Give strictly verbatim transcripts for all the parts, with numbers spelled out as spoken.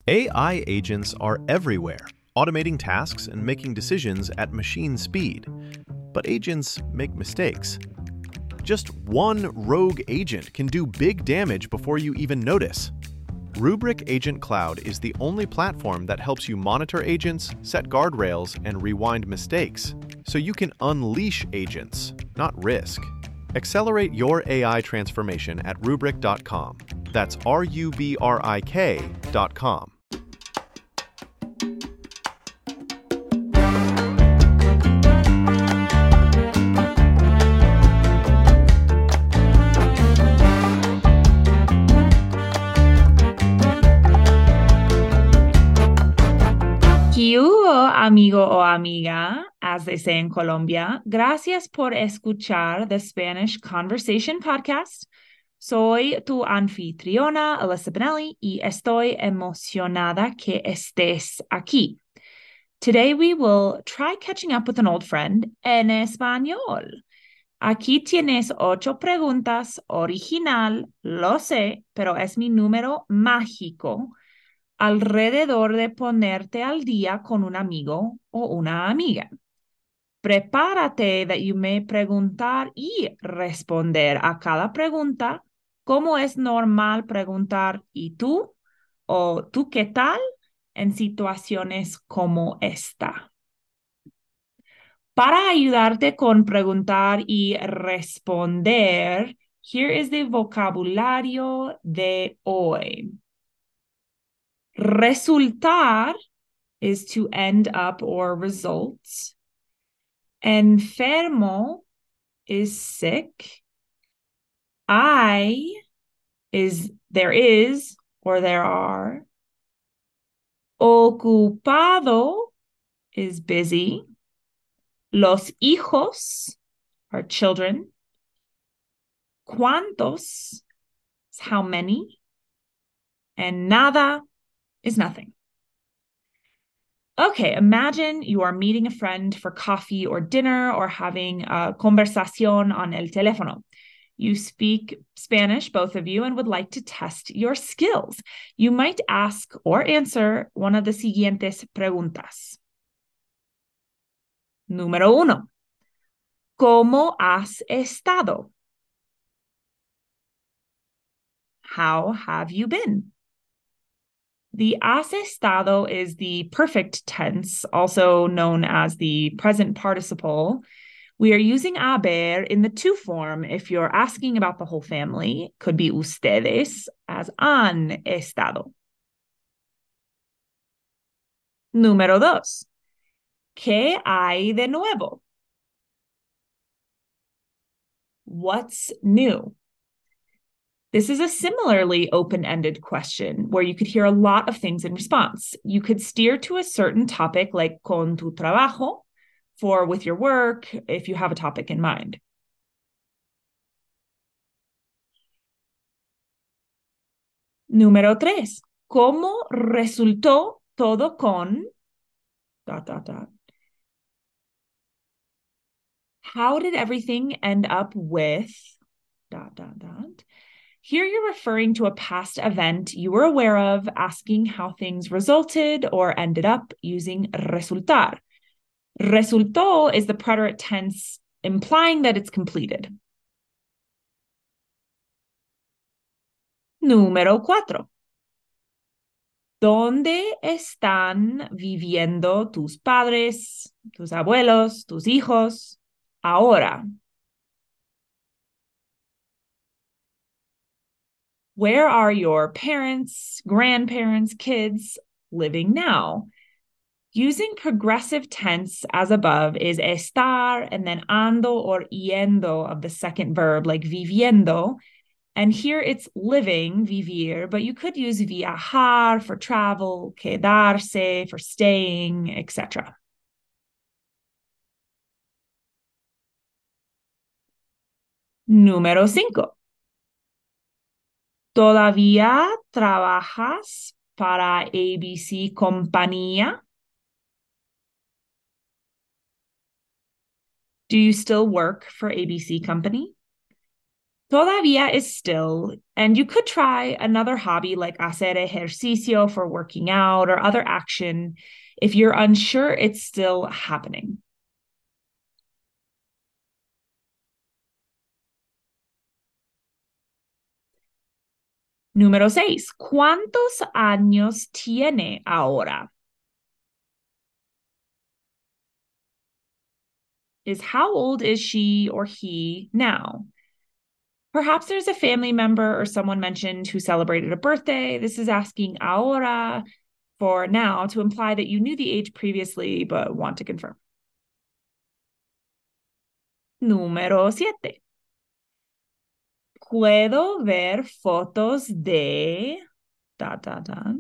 A I agents are everywhere, automating tasks and making decisions at machine speed. But agents make mistakes. Just one rogue agent can do big damage before you even notice. Rubrik Agent Cloud is the only platform that helps you monitor agents, set guardrails, and rewind mistakes, so you can unleash agents, not risk. Accelerate your A I transformation at rubrik dot com. That's R U B R I K dot com. ¿Qué hubo, amigo o amiga, as they say in Colombia? Gracias por escuchar the Spanish Conversation Podcast. Soy tu anfitriona, Alyssa Benelli, y estoy emocionada que estés aquí. Today we will try catching up with an old friend en español. Aquí tienes ocho preguntas, original, lo sé, pero es mi número mágico alrededor de ponerte al día con un amigo o una amiga. Prepárate that you may preguntar y responder a cada pregunta, como es normal preguntar ¿y tú? O ¿tú qué tal? En situaciones como esta. Para ayudarte con preguntar y responder, here is the vocabulario de hoy. Resultar is to end up or result. Enfermo is sick. I is there is or there are. Ocupado is busy. Los hijos are children. ¿Cuántos is how many. And nada is nothing. Okay, imagine you are meeting a friend for coffee or dinner or having a conversación on el teléfono. You speak Spanish, both of you, and would like to test your skills. You might ask or answer one of the siguientes preguntas. Número uno. ¿Cómo has estado? How have you been? The has estado is the perfect tense, also known as the present participle. We are using haber in the to form if you're asking about the whole family. Could be ustedes as han estado. Número dos. ¿Qué hay de nuevo? What's new? This is a similarly open-ended question where you could hear a lot of things in response. You could steer to a certain topic like con tu trabajo, for with your work, if you have a topic in mind. Número tres. ¿Cómo resultó todo con dot, dot, dot? How did everything end up with dot, dot, dot? Here you're referring to a past event you were aware of, asking how things resulted or ended up using resultar. Resultó is the preterite tense, implying that it's completed. Número cuatro. ¿Dónde están viviendo tus padres, tus abuelos, tus hijos ahora? Where are your parents, grandparents, kids living now? Using progressive tense as above is estar and then ando or yendo of the second verb, like viviendo. And here it's living, vivir, but you could use viajar for travel, quedarse for staying, et cetera. Número cinco. ¿Todavía trabajas para A B C Compañía? Do you still work for A B C Company? Todavía is still, and you could try another hobby like hacer ejercicio for working out or other action if you're unsure it's still happening. Número seis, ¿cuántos años tiene ahora? Is how old is she or he now? Perhaps there's a family member or someone mentioned who celebrated a birthday. This is asking ahora for now to imply that you knew the age previously but want to confirm. Número siete. ¿Puedo ver fotos de... Da, da, da.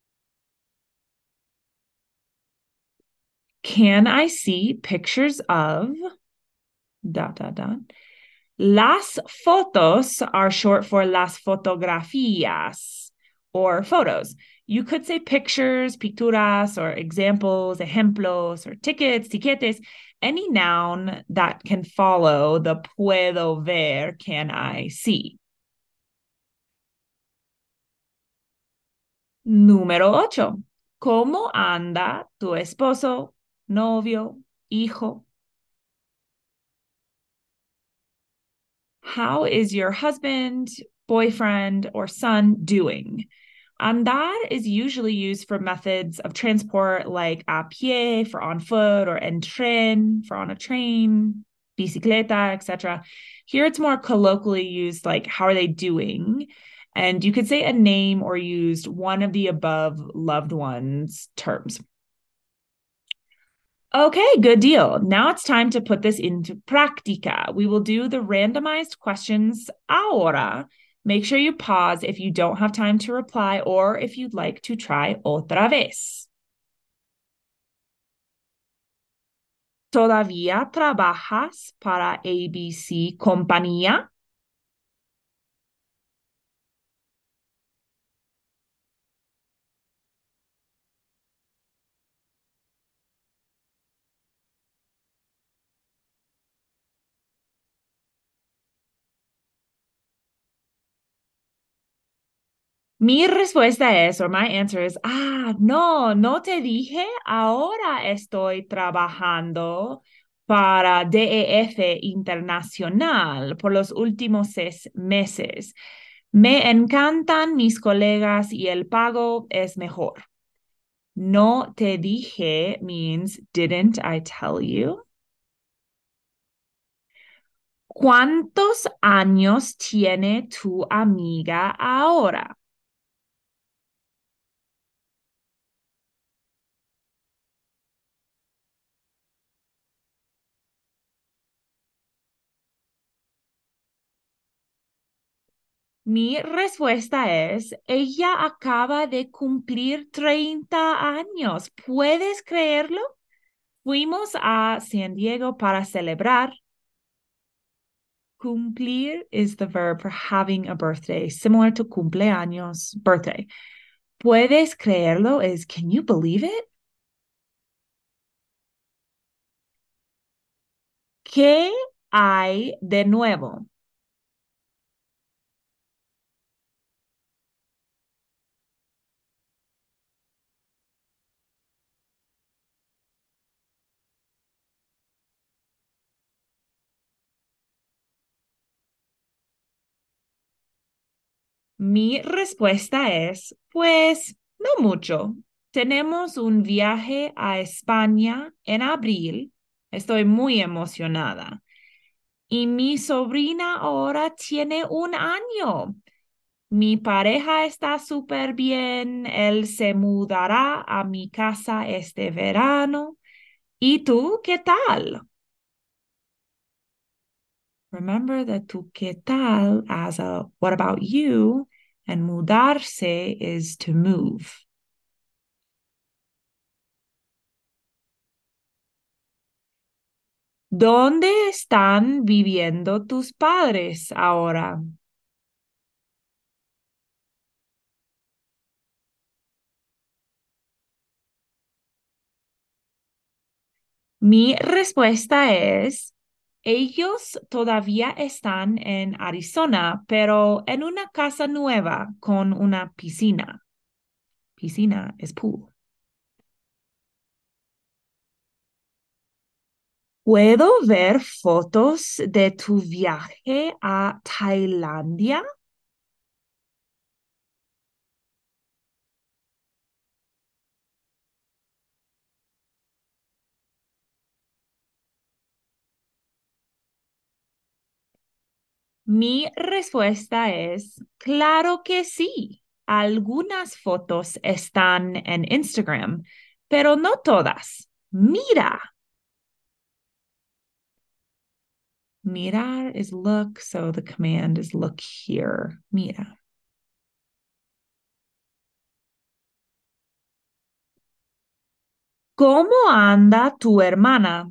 Can I see pictures of... Da, da, da. Las fotos are short for las fotografías or photos. You could say pictures, picturas, or examples, ejemplos, or tickets, tiquetes, any noun that can follow the puedo ver, can I see. Número ocho. ¿Cómo anda tu esposo, novio, hijo? How is your husband, boyfriend, or son doing? Andar is usually used for methods of transport like a pie for on foot or en tren for on a train, bicicleta, et cetera. Here it's more colloquially used like how are they doing? And you could say a name or used one of the above loved ones terms. Okay, good deal. Now it's time to put this into práctica. We will do the randomized questions ahora. Make sure you pause if you don't have time to reply or if you'd like to try otra vez. ¿Todavía trabajas para A B C Compañía? Mi respuesta es, or my answer is, ah, no, no te dije, ahora estoy trabajando para D E F Internacional por los últimos seis meses. Me encantan mis colegas y el pago es mejor. No te dije means, didn't I tell you? ¿Cuántos años tiene tu amiga ahora? Mi respuesta es, ella acaba de cumplir treinta años. ¿Puedes creerlo? Fuimos a San Diego para celebrar. Cumplir is the verb for having a birthday, similar to cumpleaños, birthday. ¿Puedes creerlo? Is can you believe it? ¿Qué hay de nuevo? Mi respuesta es, pues, no mucho. Tenemos un viaje a España en abril. Estoy muy emocionada. Y mi sobrina ahora tiene un año. Mi pareja está súper bien. Él se mudará a mi casa este verano. ¿Y tú qué tal? Remember that tu qué tal as a what about you and mudarse is to move. ¿Dónde están viviendo tus padres ahora? Mi respuesta es Ellos todavía están en Arizona, pero en una casa nueva con una piscina. Piscina es pool. ¿Puedo ver fotos de tu viaje a Tailandia? Mi respuesta es, claro que sí. Algunas fotos están en Instagram, pero no todas. Mira. Mirar is look, so the command is look here. Mira. ¿Cómo anda tu hermana?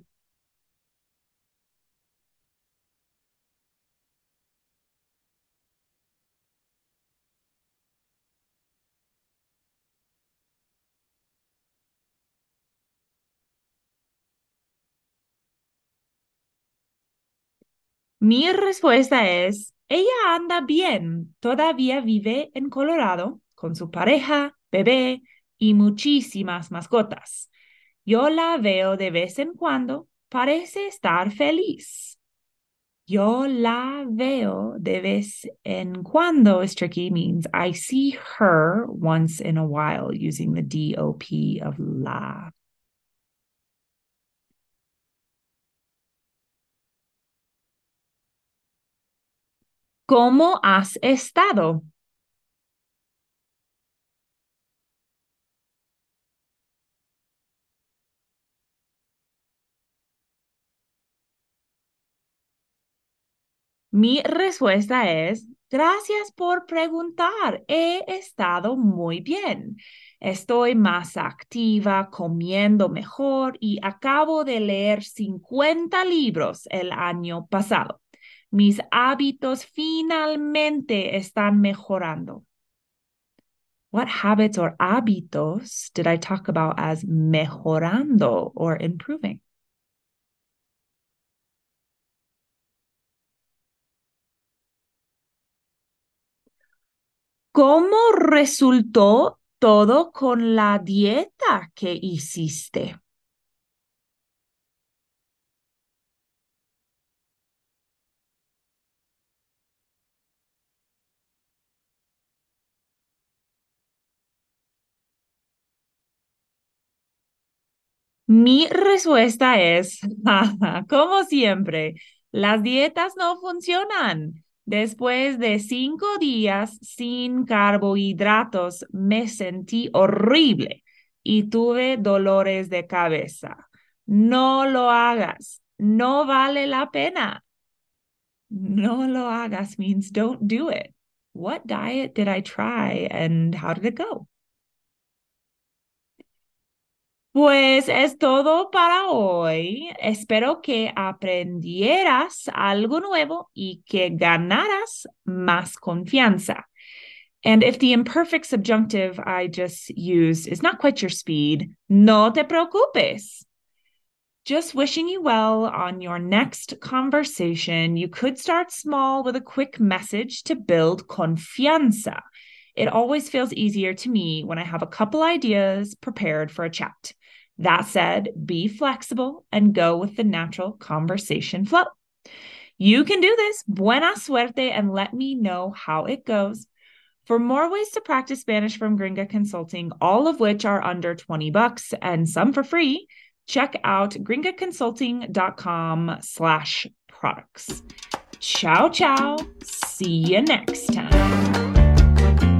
Mi respuesta es, ella anda bien. Todavía vive en Colorado con su pareja, bebé y muchísimas mascotas. Yo la veo de vez en cuando. Parece estar feliz. Yo la veo de vez en cuando is tricky, means I see her once in a while using the D O P of la. ¿Cómo has estado? Mi respuesta es, gracias por preguntar. He estado muy bien. Estoy más activa, comiendo mejor y acabo de leer cincuenta libros el año pasado. Mis hábitos finalmente están mejorando. What habits or hábitos did I talk about as mejorando or improving? ¿Cómo resultó todo con la dieta que hiciste? Mi respuesta es, como siempre, las dietas no funcionan. Después de cinco días sin carbohidratos, me sentí horrible y tuve dolores de cabeza. No lo hagas, no vale la pena. No lo hagas means don't do it. What diet did I try and how did it go? Pues es todo para hoy. Espero que aprendieras algo nuevo y que ganaras más confianza. And if the imperfect subjunctive I just used is not quite your speed, no te preocupes. Just wishing you well on your next conversation. You could start small with a quick message to build confianza. It always feels easier to me when I have a couple ideas prepared for a chat. That said, be flexible and go with the natural conversation flow. You can do this. Buena suerte and let me know how it goes. For more ways to practice Spanish from Gringa Consulting, all of which are under twenty bucks and some for free, check out gringaconsulting.com slash products. Ciao, ciao. See you next time.